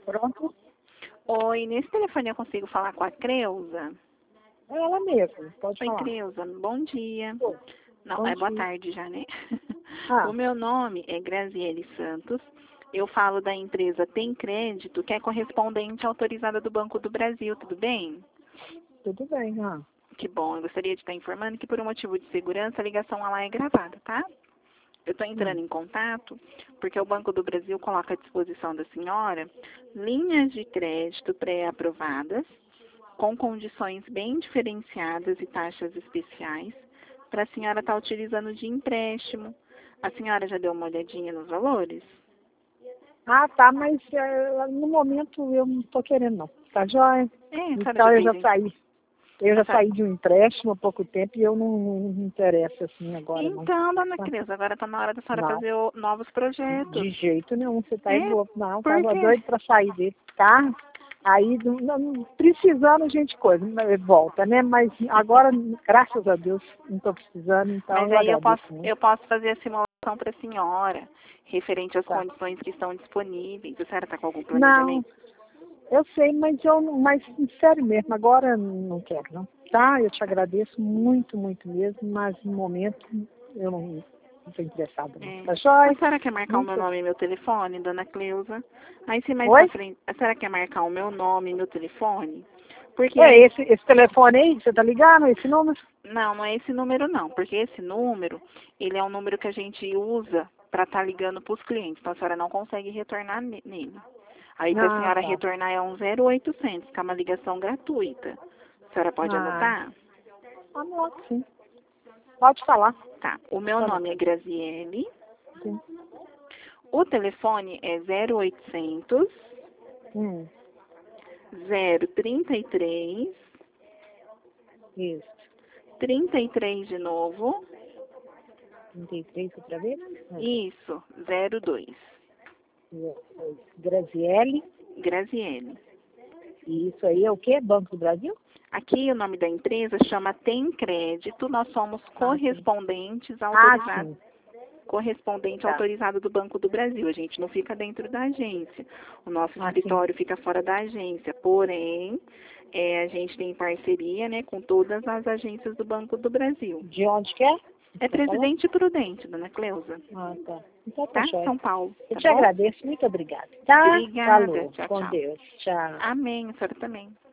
Pronto? Oi, nesse telefone eu consigo falar com a Creuza? É ela mesma, pode Oi, falar. Creuza, bom dia. Oi, Não, bom é boa dia. tarde já, né? O Ah, meu nome é Graziele Santos. Eu falo da empresa Tem Crédito, que é correspondente autorizada do Banco do Brasil, tudo bem? tudo bem, Que bom, eu gostaria de estar informando que por um motivo de segurança a ligação lá é gravada, tá? Eu estou entrando em contato porque o Banco do Brasil coloca à disposição da senhora linhas de crédito pré-aprovadas com condições bem diferenciadas e taxas especiais para a senhora estar utilizando de empréstimo. A senhora já deu uma olhadinha nos valores? tá, mas no momento eu não estou querendo não, tá joia? É, a senhora Então já eu fez. já saí. Eu A já senhora... saí de um empréstimo há pouco tempo e eu não me interesso assim agora não. Então, dona Tá? Cris, agora está na hora da senhora Não, fazer novos projetos. de jeito nenhum, você tá aí É, boa. Não, tava porque doido para sair dele, tá? Aí, precisando, a gente volta, né? Mas agora, graças a Deus, não estou precisando, então Mas eu aí agradeço muito. eu posso fazer a simulação para a senhora, referente às Tá. condições que estão disponíveis. A senhora está com algum Não, planejamento? eu sei, mas sério mesmo, agora não quero, não. Tá? Eu te agradeço muito, muito mesmo, mas no momento eu não estou interessada, não. É. Tá joia? A senhora quer marcar o meu Muito. nome e meu telefone, dona Cleusa? Aí se mais pra Oi? frente, a senhora quer marcar o meu nome e meu telefone? Porque É aí, esse telefone aí, você tá ligando, esse número? não é esse número não, porque esse número, ele é um número que a gente usa para estar ligando para os clientes, então a senhora não consegue retornar nele. Aí para a Ah, senhora tá. retornar é um 0800, que é uma ligação gratuita. A senhora pode Ah, anotar? anoto, sim. Pode falar. Tá. O meu Tá bom. nome é Graziele. Sim. O telefone é 0800 Hum, 033 isso. 33 de novo. 33 outra vez? Isso, 02. Graziele. Graziele. E isso aí é o quê? Banco do Brasil? Aqui o nome da empresa chama Tem Crédito. Nós somos Ah, sim. correspondentes Ah, autorizados. sim. Correspondente Tá. autorizado do Banco do Brasil. A gente não fica dentro da agência. O nosso Ah, sim. escritório fica fora da agência. Porém, a gente tem parceria, né, com todas as agências do Banco do Brasil. De onde que é? É Tá falando? Presidente Prudente, dona Cleusa. Ah, tá. Então tá Tá? jóia. São Paulo, Eu tá te bom? agradeço. Muito obrigada. Tá? Obrigada. Falou. Tchau, Com tchau. Deus. Tchau. Amém. A senhora também.